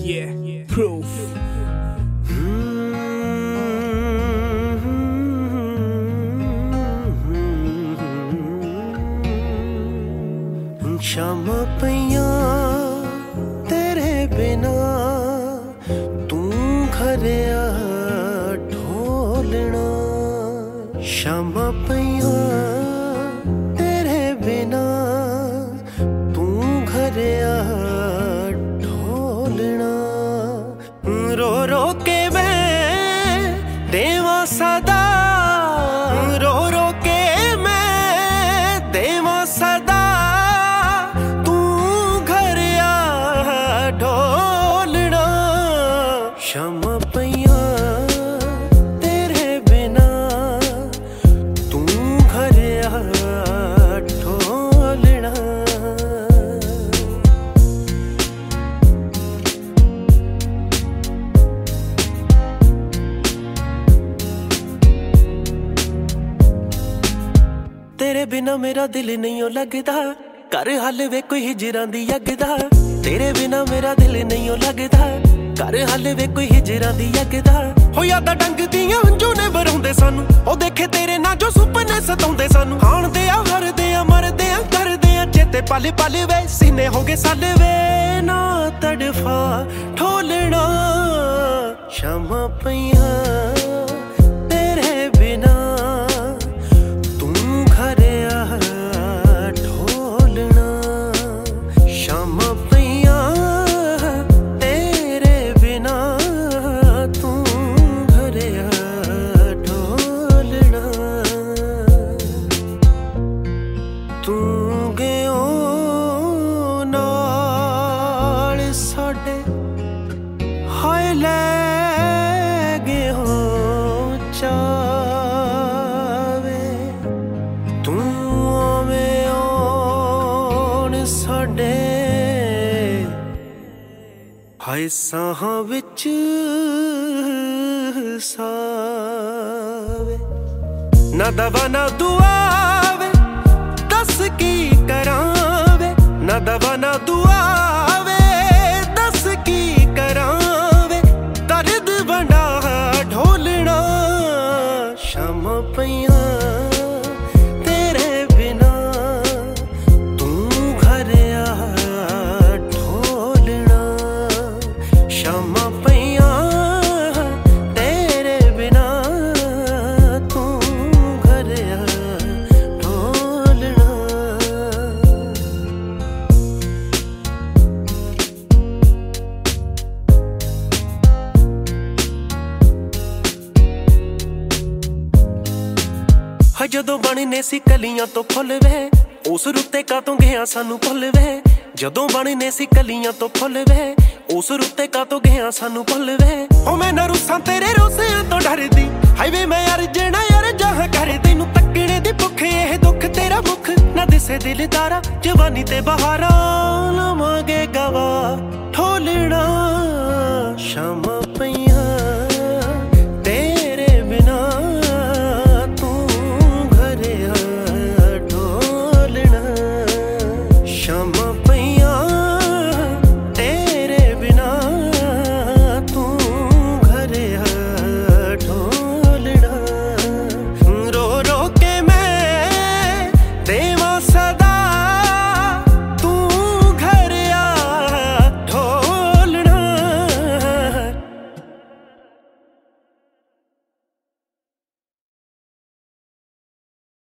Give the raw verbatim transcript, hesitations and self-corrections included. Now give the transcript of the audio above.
Yeah, proof. शामां पईयां तेरे बिना तू घरिया ढोलना। शामां पईयां तेरे बिना तू घरिया ढोलना। रो रो के मैं देवां सदा, रो रो के मैं देवां सदा, तू घरिया ढोलना। शामां पईयां तेरे बिना तू घरिया ढोलना। तेरे बिना मेरा दिल नहीं ओ लगदा, कर हल वे कोई हिजरां दी अगदा। तेरे बिना मेरा दिल नहीं ओ लगदा, कर हल वे कोई हिजरां दी अगदा। हो यादा डंग दियां हंजू ने बरौंदे सानू, ओ देखे तेरे ना जो सुपने सताउंदे सानू। हाणदे आ हरदे आ मरदे आ करदे आ चेते पल पल वे, सीने हो गए साल वे ना तड़फा ढोलना। शामां पईयां तेरे बिना तू घरिया ढोलना। शामां पईयां तेरे बिना तू घरिया ढोलना। तू गयो नाल साडे हाय लै गए हो चावे। तू आवें आउण साडे हाय साहां विच सावे। ना दवा ना दुआ वे दस की करां वे, ना दवा ना दुआ वे दस की करां वे। दर्द बंडा ढोलना। शामां पईयां तेरे बिना तू घरिया ढोलना। शामां पईयां तेरे बिना तू घरिया ढोलना। हाय जदों बनने सी कलियां तो फुल वे, उस रुत्ते कातों गया सानू भुल वे। जदों बनने सी कलियां तो फुल वे, उस रुत्ते कातों गया सानू भुल वे। ओ मैं ना रुसां तेरे रोसियां तो डरदी, हाय वे मैं यार जेना यार जहां कर तैनू तकने दी भुख। एह दुख तेरा मुख ना दिसे दिलदारा, जवानी ते बहारा।